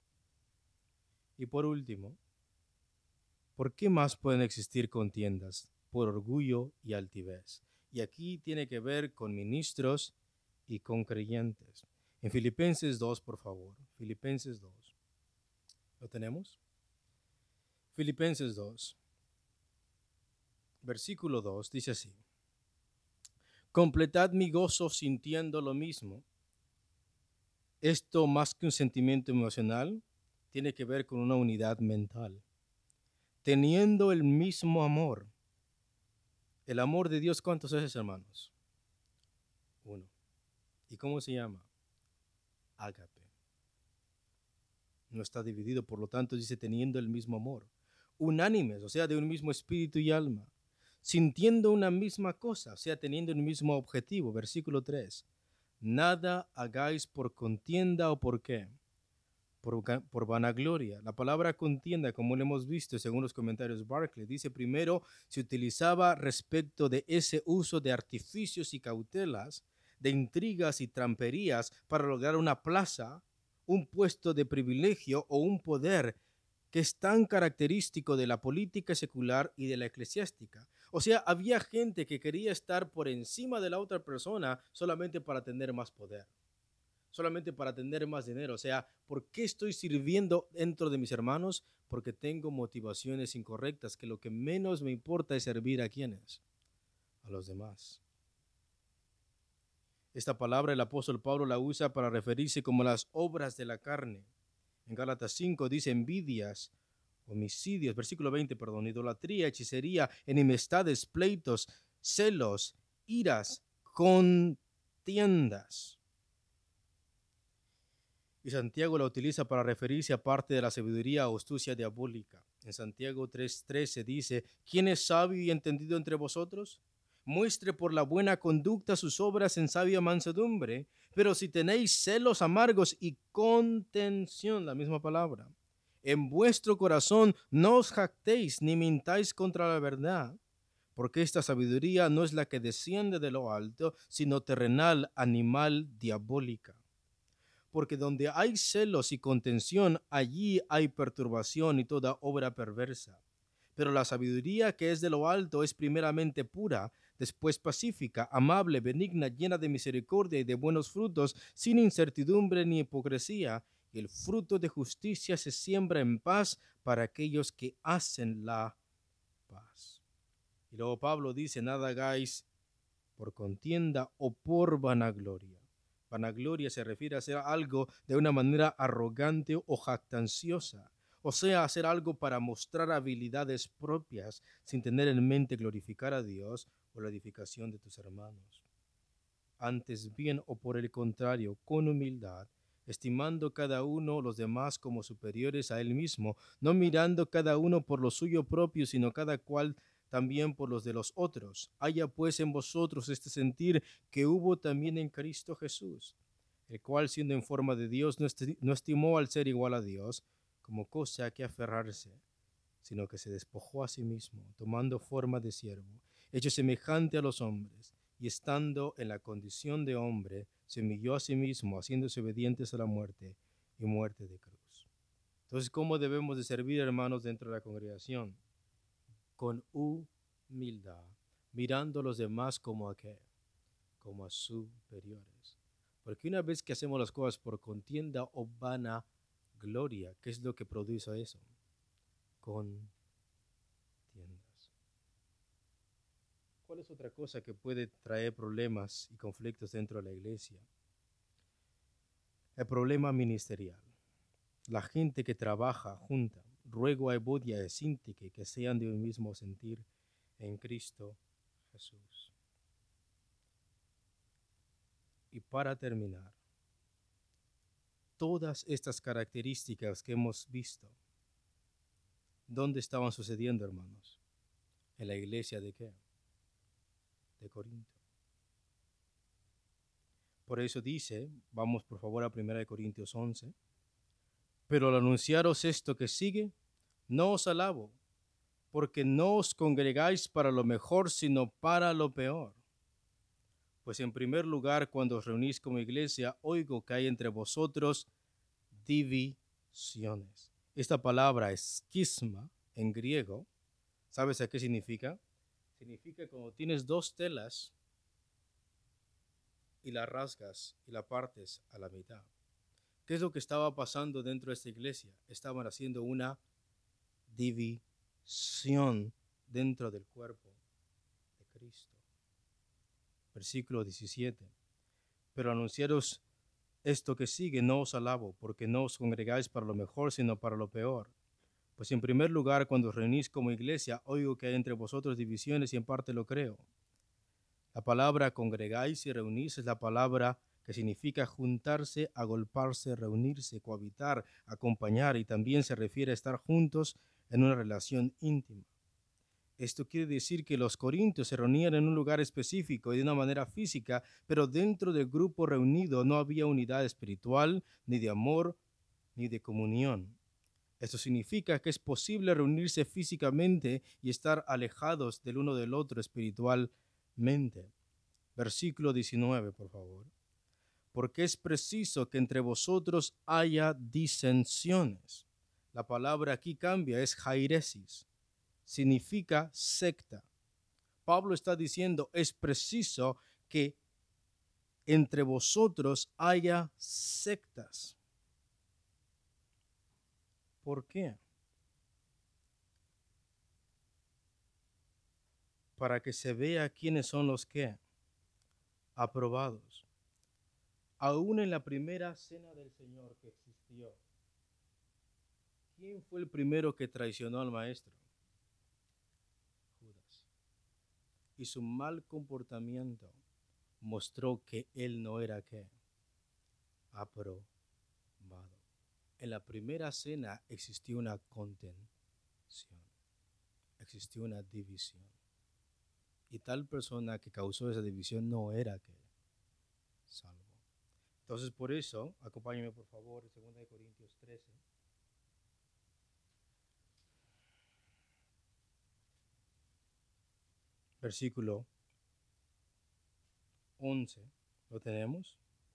Speaker 1: Y por último, ¿por qué más pueden existir contiendas? Por orgullo y altivez. Y aquí tiene que ver con ministros y con creyentes. En Filipenses 2, por favor. Filipenses 2. ¿Lo tenemos? Filipenses 2, versículo 2, dice así. Completad mi gozo sintiendo lo mismo. Esto, más que un sentimiento emocional, tiene que ver con una unidad mental. Teniendo el mismo amor. El amor de Dios, ¿cuántos es, hermanos? Uno. ¿Y cómo se llama? Ágape. No está dividido, por lo tanto dice teniendo el mismo amor. Unánimes, o sea, de un mismo espíritu y alma. Sintiendo una misma cosa, o sea, teniendo el mismo objetivo. Versículo 3. Nada hagáis por contienda o por qué. Por vanagloria. La palabra contienda, como lo hemos visto según los comentarios Barclay, dice primero se utilizaba respecto de ese uso de artificios y cautelas, de intrigas y tramperías para lograr una plaza, un puesto de privilegio o un poder que es tan característico de la política secular y de la eclesiástica. O sea, había gente que quería estar por encima de la otra persona solamente para tener más poder, solamente para tener más dinero. O sea, ¿por qué estoy sirviendo dentro de mis hermanos? Porque tengo motivaciones incorrectas, que lo que menos me importa es servir a quienes, a los demás. Esta palabra el apóstol Pablo la usa para referirse como las obras de la carne. En Gálatas 5 dice envidias, homicidios, versículo 20, perdón, idolatría, hechicería, enemistades, pleitos, celos, iras, contiendas. Y Santiago la utiliza para referirse a parte de la sabiduría o astucia diabólica. En Santiago 3:13 dice, ¿quién es sabio y entendido entre vosotros? Muestre por la buena conducta sus obras en sabia mansedumbre, pero si tenéis celos amargos y contención, la misma palabra, En vuestro corazón no os jactéis ni mintáis contra la verdad, porque esta sabiduría no es la que desciende de lo alto, sino terrenal, animal, diabólica. Porque donde hay celos y contención, allí hay perturbación y toda obra perversa. Pero la sabiduría que es de lo alto es primeramente pura, después pacífica, amable, benigna, llena de misericordia y de buenos frutos, sin incertidumbre ni hipocresía. Y el fruto de justicia se siembra en paz para aquellos que hacen la paz. Y luego Pablo dice, nada hagáis por contienda o por vanagloria. Vanagloria se refiere a hacer algo de una manera arrogante o jactanciosa, o sea, hacer algo para mostrar habilidades propias sin tener en mente glorificar a Dios o la edificación de tus hermanos. Antes bien o por el contrario, con humildad, estimando cada uno los demás como superiores a él mismo, no mirando cada uno por lo suyo propio, sino cada cual también por los de los otros. Haya pues en vosotros este sentir que hubo también en Cristo Jesús, el cual siendo en forma de Dios no estimó al ser igual a Dios como cosa a que aferrarse, sino que se despojó a sí mismo, tomando forma de siervo, hecho semejante a los hombres, y estando en la condición de hombre, se humilló a sí mismo, haciéndose obedientes a la muerte y muerte de cruz. Entonces, ¿cómo debemos de servir, hermanos, dentro de la congregación? Con humildad, mirando a los demás como a qué, como a superiores. Porque una vez que hacemos las cosas por contienda o vana gloria, ¿qué es lo que produce eso? Contiendas. ¿Cuál es otra cosa que puede traer problemas y conflictos dentro de la iglesia? El problema ministerial. La gente que trabaja junta. Ruego a Evodia y Síntique que sean de un mismo sentir en Cristo Jesús. Y para terminar, todas estas características que hemos visto, ¿dónde estaban sucediendo, hermanos? ¿En la iglesia de qué? De Corinto. Por eso dice, vamos por favor a 1 Corintios 11, pero al anunciaros esto que sigue, no os alabo, porque no os congregáis para lo mejor, sino para lo peor. Pues en primer lugar, cuando os reunís como iglesia, oigo que hay entre vosotros divisiones. Esta palabra esquisma en griego, ¿sabes a qué significa? Significa cuando tienes dos telas y la rasgas y la partes a la mitad. ¿Qué es lo que estaba pasando dentro de esta iglesia? Estaban haciendo una división dentro del cuerpo de Cristo. Versículo 17. Pero anunciaros esto que sigue, no os alabo, porque no os congregáis para lo mejor, sino para lo peor. Pues en primer lugar, cuando os reunís como iglesia, oigo que hay entre vosotros divisiones y en parte lo creo. La palabra congregáis y reunís es la palabra que significa juntarse, agolparse, reunirse, cohabitar, acompañar, y también se refiere a estar juntos en una relación íntima. Esto quiere decir que los corintios se reunían en un lugar específico y de una manera física, pero dentro del grupo reunido no había unidad espiritual, ni de amor, ni de comunión. Esto significa que es posible reunirse físicamente y estar alejados del uno del otro espiritualmente. Versículo 19, por favor. Porque es preciso que entre vosotros haya disensiones. La palabra aquí cambia, es jairesis. Significa secta. Pablo está diciendo, es preciso que entre vosotros haya sectas. ¿Por qué? Para que se vea quiénes son los que aprobados. Aún en la primera cena del Señor que existió, ¿quién fue el primero que traicionó al maestro? Judas. Y su mal comportamiento mostró que él no era qué, aprobado. En la primera cena existió una contención, existió una división. Y tal persona que causó esa división no era que salvo. Entonces por eso, acompáñenme por favor, 2 Corintios 13. versículo 11. ¿Lo tenemos?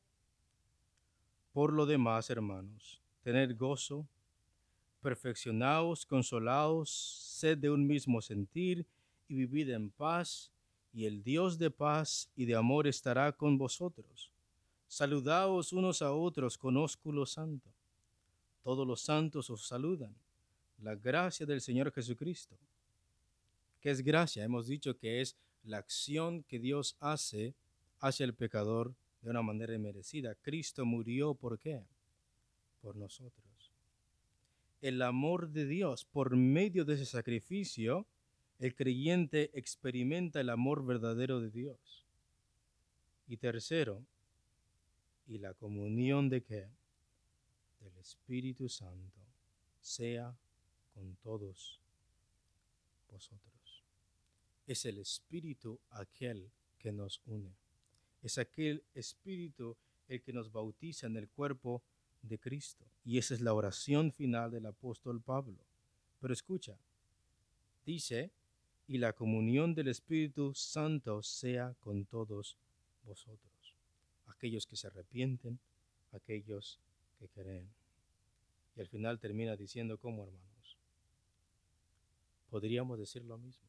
Speaker 1: Por lo demás, hermanos, tened gozo, perfeccionaos, consolaos, sed de un mismo sentir y vivid en paz, y el Dios de paz y de amor estará con vosotros. Saludaos unos a otros con ósculo santo. Todos los santos os saludan. La gracia del Señor Jesucristo. ¿Qué es gracia? Hemos dicho que es la acción que Dios hace hacia el pecador de una manera inmerecida. Cristo murió, ¿por qué? Por nosotros. El amor de Dios, por medio de ese sacrificio, el creyente experimenta el amor verdadero de Dios. Y tercero, y la comunión de qué? Del Espíritu Santo sea con todos vosotros. Es el Espíritu aquel que nos une. Es aquel Espíritu el que nos bautiza en el cuerpo de Cristo. Y esa es la oración final del apóstol Pablo. Pero escucha, dice, y la comunión del Espíritu Santo sea con todos vosotros. Aquellos que se arrepienten, aquellos que creen. Y al final termina diciendo, ¿cómo, hermanos? Podríamos decir lo mismo.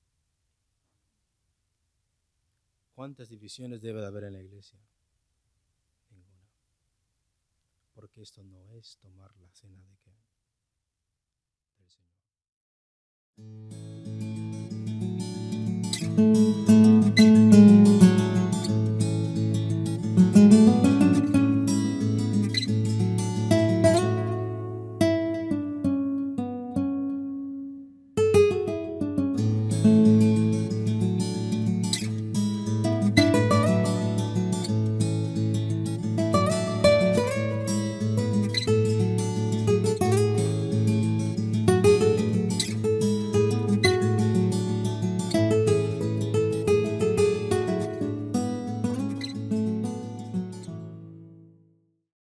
Speaker 1: ¿Cuántas divisiones debe de haber en la iglesia? Ninguna. Porque esto no es tomar la cena de qué? Del Señor.